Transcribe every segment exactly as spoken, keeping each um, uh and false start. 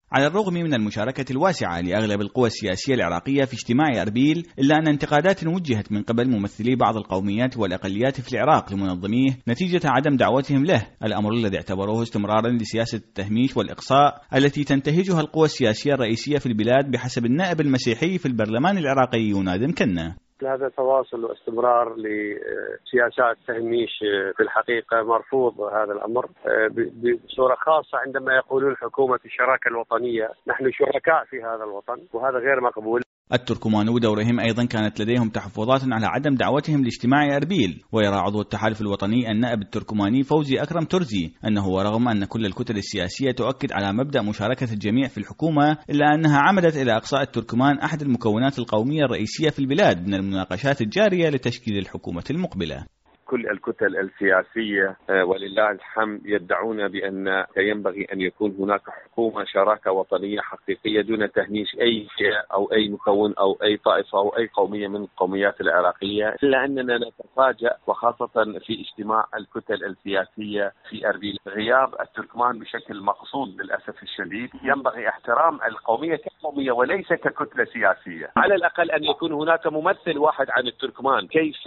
على الرغم من المشاركة الواسعة لأغلب القوى السياسية العراقية في اجتماع أربيل، إلا أن انتقادات وجهت من قبل ممثلي بعض القوميات والأقليات في العراق لمنظميه نتيجة عدم دعوتهم له، الأمر الذي اعتبروه استمرارا لسياسة التهميش والإقصاء التي تنتهجها القوى السياسية الرئيسية في البلاد بحسب النائب المسيحي في الالبرلمان العراقي يوناد مكنة. هذا تواصل واستمرار لسياسات تهميش في الحقيقة مرفوض هذا الأمر بصورة خاصة عندما يقولون حكومة الشراكة الوطنية. نحن شركاء في هذا الوطن وهذا غير مقبول. التركمان ودورهم أيضا كانت لديهم تحفظات على عدم دعوتهم لاجتماع أربيل، ويرى عضو التحالف الوطني النائب التركماني فوزي أكرم ترزي أنه ورغم أن كل الكتل السياسية تؤكد على مبدأ مشاركة الجميع في الحكومة، إلا أنها عمدت إلى إقصاء التركمان أحد المكونات القومية الرئيسية في البلاد من المناقشات الجارية لتشكيل الحكومة المقبلة. كل الكتل السياسية ولله الحمد يدعون بأن ينبغي أن يكون هناك حكومة شراكة وطنية حقيقية دون تهميش أي فئة أو أي مكون أو أي طائفة أو أي قومية من القوميات العراقية، إلا أننا نتفاجأ وخاصة في اجتماع الكتل السياسية في أربيل غياب التركمان بشكل مقصود للأسف الشديد. ينبغي احترام القومية كقومية وليس ككتلة سياسية. على الأقل أن يكون هناك ممثل واحد عن التركمان. كيف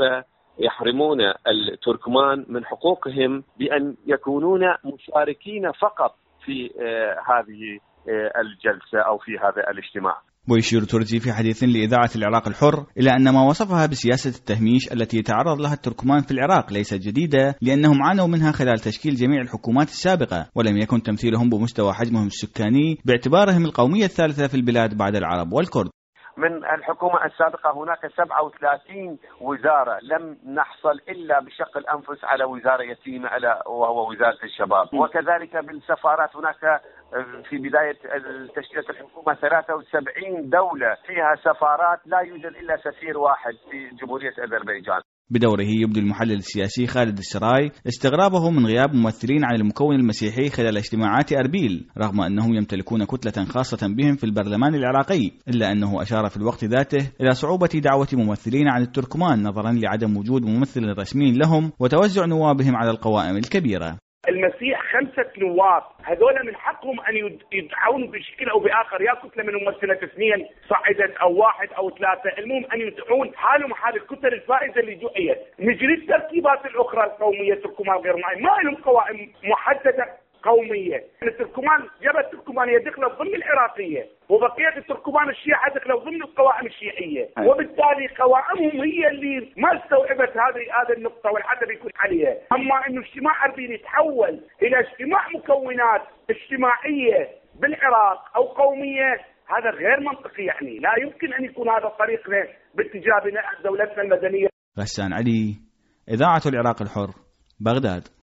يحرمون التركمان من حقوقهم بأن يكونون مشاركين فقط في هذه الجلسة أو في هذا الاجتماع؟ ويشير ترزي في حديث لإذاعة العراق الحر إلى أن ما وصفها بسياسة التهميش التي يتعرض لها التركمان في العراق ليست جديدة، لأنهم عانوا منها خلال تشكيل جميع الحكومات السابقة، ولم يكن تمثيلهم بمستوى حجمهم السكاني باعتبارهم القومية الثالثة في البلاد بعد العرب والكرد. من الحكومة السابقة هناك سبعة وثلاثين وزارة، لم نحصل إلا بشق الأنفس على وزارة يتيمة ألا وهو وزارة الشباب. وكذلك بالسفارات هناك في بداية تشكيلة الحكومة ثلاثة وسبعين دولة فيها سفارات، لا يوجد إلا سفير واحد في جمهورية أذربيجان. بدوره يبدو المحلل السياسي خالد السراي استغرابه من غياب ممثلين عن المكون المسيحي خلال اجتماعات أربيل، رغم أنهم يمتلكون كتلة خاصة بهم في البرلمان العراقي، إلا أنه أشار في الوقت ذاته إلى صعوبة دعوة ممثلين عن التركمان نظرا لعدم وجود ممثل رسمي لهم وتوزع نوابهم على القوائم الكبيرة. المسيح خمسة نواب، هذول من حقهم أن يدعون بشكل أو بآخر، يا كتلة من ممثلة اثنين صعدت أو واحد أو ثلاثة، المهم أن يدعون حالهم حال الكتل الفائزة اللي دعيت. نجري الترتيبات الأخرى القومية التركمان غير معين، ما لهم قوائم محددة قومية. التركمان جبهة التركمانية دخلت ضمن العراقية، وبقية التركمان الشيعة دخلوا ضمن القوائم الشيعية، وبالتالي قوائمهم هي اللي ما استوعبت هذه هذه النقطة والحدث يكون عليها. أما إنه اجتماع أربيل يتحول إلى اجتماع مكونات اجتماعية بالعراق أو قومية، هذا غير منطقي. يعني لا يمكن أن يكون هذا طريقنا باتجاه بناء دولتنا المدنية. غسان علي، إذاعة العراق الحر، بغداد.